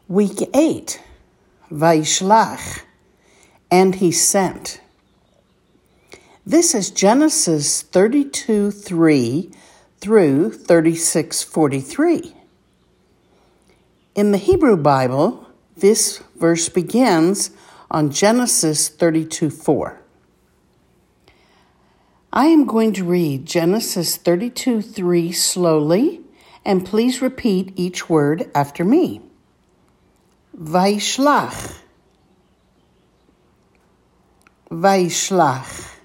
Week 8, Vaishlach, and he sent. This is Genesis 32:3 through 36:43. In the Hebrew Bible, this verse begins on Genesis 32:4. I am going to read Genesis 32:3 slowly, and please repeat each word after me. Vaishlach, Vaishlach.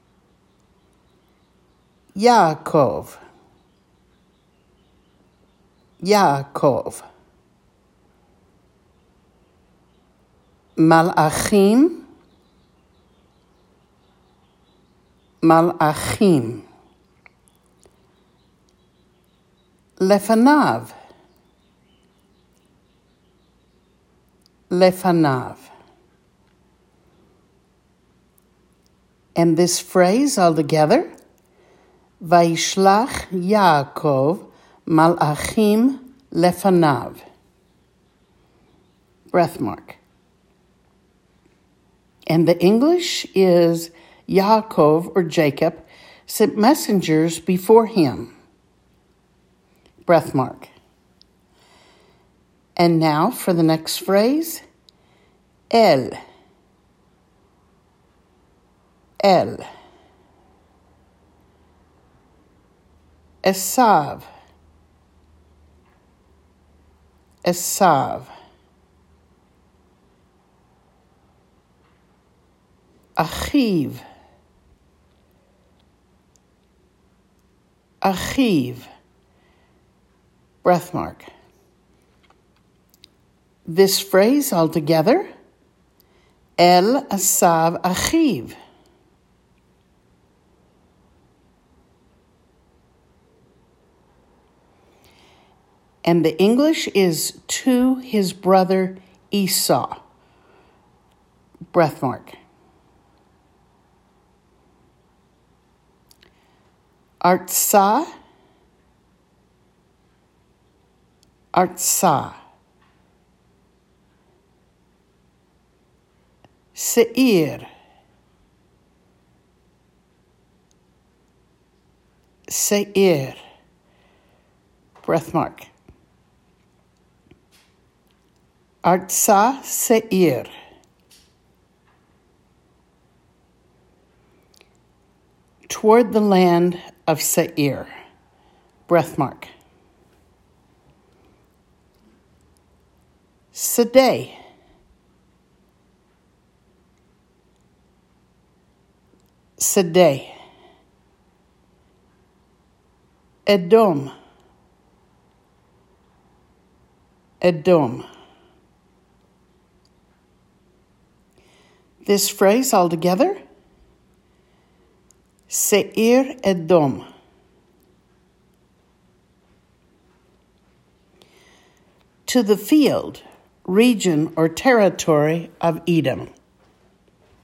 Yaakov, Yaakov. Malachim, Malachim. Lefanav, Lefanav. And this phrase all together, Vaishlach Yaakov Malachim Lefanav. Breath mark. And the English is Yaakov or Jacob sent messengers before him. Breath mark. And now for the next phrase, El. El. Esav. Esav. Achiv. Achiv. Breath mark. This phrase all together, El Esav Achiv. And the English is to his brother Esau. Breath mark. Artsah, Artsah. Seir, Seir. Breath mark. Artsah Seir. Toward the land of Seir. Breath mark. Sedeh. Sedeh. Edom. Edom. This phrase all together, Seir Edom. To the field, region, or territory of Edom.